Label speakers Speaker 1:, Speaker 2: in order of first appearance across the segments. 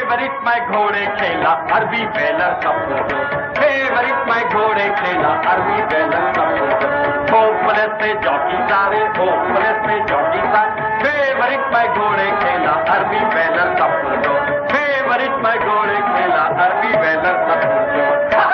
Speaker 1: Favourite मैं घोड़े खेला अरबी बेलर सपूरो, फेवरिट मैं घोड़े खेला अरबी बेलर सपूरो, होपलेस पे जॉकी सारे, होपलेस पे जॉकी सारे, फेवरिट मैं घोड़े खेला अरबी बेलर सपूरो, फेवरिट मैं घोड़े खेला अरबी बेलर सपूरो।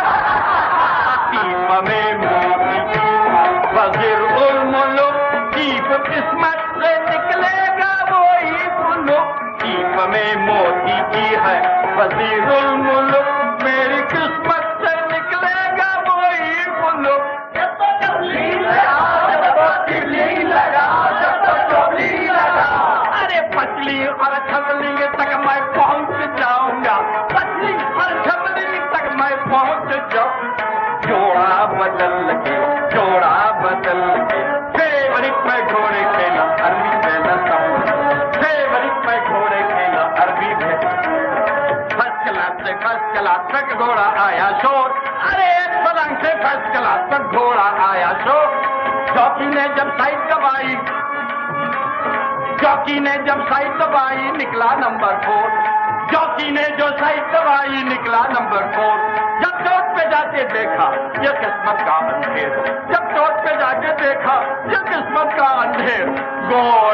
Speaker 1: टीप में मोती की वजीर उल मुल्क, टीप किस्मत से निकलेगा वो ही मुल्क, टीप में मोती की है वजीर उल मुल्क, मेरी किस्मत से निकलेगा वो ही मुल्क। जब तो चोली लगा, जब तो चिल्ली लगा, जब तो चोली लगा, अरे पतली और छबली तक मैं पहुंच जाऊंगा, पतली और छबली तक मैं पहुंच जाऊंगा। जोड़ा बदल के, जोड़ा बदल के, फेवरिट में घोड़े खेला अरबी बेलर सपूरो, फेवरिट में घोड़े खेला अरबी बेलर। फर्स्ट क्लास तक घोड़ा आया शोर, अरे पलंग से फर्स्ट क्लास तक घोड़ा आया शोर। जॉकी ने जब साइड दबाई, जॉकी ने जब साइड दबाई निकला नंबर 4, जॉकी ने जो साइड दबाई निकला नंबर 4। जब चोट पे जाके देखा ये किस्मत का अंधेर, जब चोट पे जाके देखा ये किस्मत का अंधेर, गो